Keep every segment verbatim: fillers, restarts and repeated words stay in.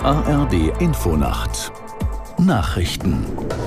A R D Infonacht Nachrichten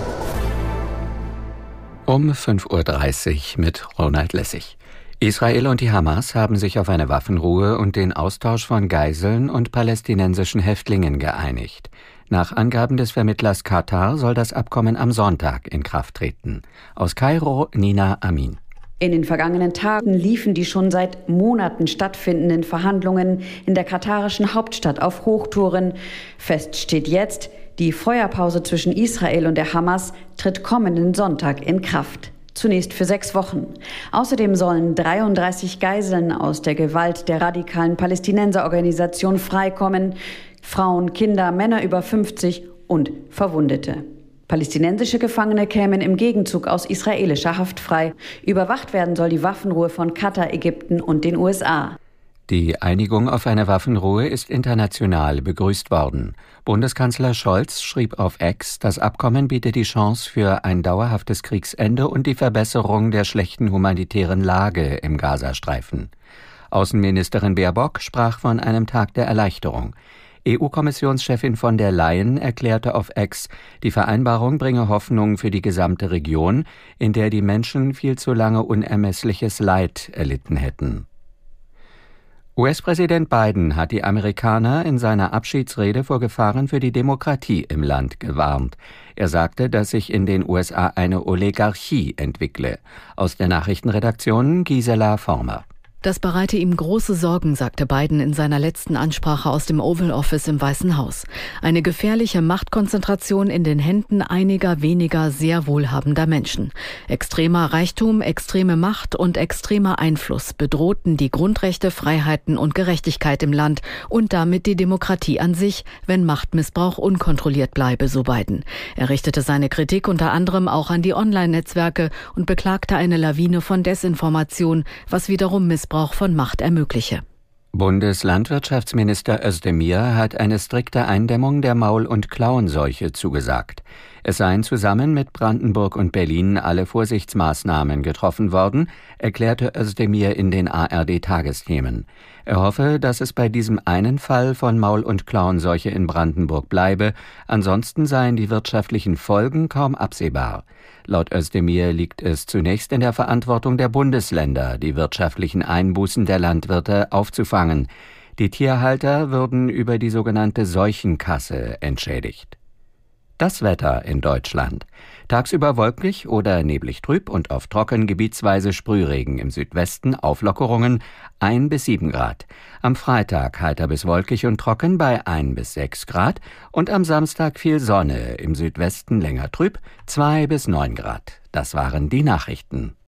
um fünf Uhr dreißig mit Ronald Lessig. Israel und die Hamas haben sich auf eine Waffenruhe und den Austausch von Geiseln und palästinensischen Häftlingen geeinigt. Nach Angaben des Vermittlers Katar soll das Abkommen am Sonntag in Kraft treten. Aus Kairo Nina Amin. In den vergangenen Tagen liefen die schon seit Monaten stattfindenden Verhandlungen in der katarischen Hauptstadt auf Hochtouren. Fest steht jetzt, die Feuerpause zwischen Israel und der Hamas tritt kommenden Sonntag in Kraft. Zunächst für sechs Wochen. Außerdem sollen dreiunddreißig Geiseln aus der Gewalt der radikalen Palästinenserorganisation freikommen. Frauen, Kinder, Männer über fünfzig und Verwundete. Palästinensische Gefangene kämen im Gegenzug aus israelischer Haft frei. Überwacht werden soll die Waffenruhe von Katar, Ägypten und den U S A. Die Einigung auf eine Waffenruhe ist international begrüßt worden. Bundeskanzler Scholz schrieb auf X, das Abkommen biete die Chance für ein dauerhaftes Kriegsende und die Verbesserung der schlechten humanitären Lage im Gazastreifen. Außenministerin Baerbock sprach von einem Tag der Erleichterung. E U-Kommissionschefin von der Leyen erklärte auf X, die Vereinbarung bringe Hoffnung für die gesamte Region, in der die Menschen viel zu lange unermessliches Leid erlitten hätten. U S-Präsident Biden hat die Amerikaner in seiner Abschiedsrede vor Gefahren für die Demokratie im Land gewarnt. Er sagte, dass sich in den U S A eine Oligarchie entwickle. Aus der Nachrichtenredaktion Gisela Former. Das bereite ihm große Sorgen, sagte Biden in seiner letzten Ansprache aus dem Oval Office im Weißen Haus. Eine gefährliche Machtkonzentration in den Händen einiger weniger sehr wohlhabender Menschen. Extremer Reichtum, extreme Macht und extremer Einfluss bedrohten die Grundrechte, Freiheiten und Gerechtigkeit im Land und damit die Demokratie an sich, wenn Machtmissbrauch unkontrolliert bleibe, so Biden. Er richtete seine Kritik unter anderem auch an die Online-Netzwerke und beklagte eine Lawine von Desinformation, was wiederum Missbrauch von Macht ermögliche. Bundeslandwirtschaftsminister Özdemir hat eine strikte Eindämmung der Maul- und Klauenseuche zugesagt. Es seien zusammen mit Brandenburg und Berlin alle Vorsichtsmaßnahmen getroffen worden, erklärte Özdemir in den A R D-Tagesthemen. Er hoffe, dass es bei diesem einen Fall von Maul- und Klauenseuche in Brandenburg bleibe, ansonsten seien die wirtschaftlichen Folgen kaum absehbar. Laut Özdemir liegt es zunächst in der Verantwortung der Bundesländer, die wirtschaftlichen Einbußen der Landwirte aufzufangen. Die Tierhalter würden über die sogenannte Seuchenkasse entschädigt. Das Wetter in Deutschland. Tagsüber wolkig oder neblig trüb und auf trocken gebietsweise Sprühregen, im Südwesten Auflockerungen ein bis sieben Grad. Am Freitag heiter bis wolkig und trocken bei ein bis sechs Grad und am Samstag viel Sonne, im Südwesten länger trüb zwei bis neun Grad. Das waren die Nachrichten.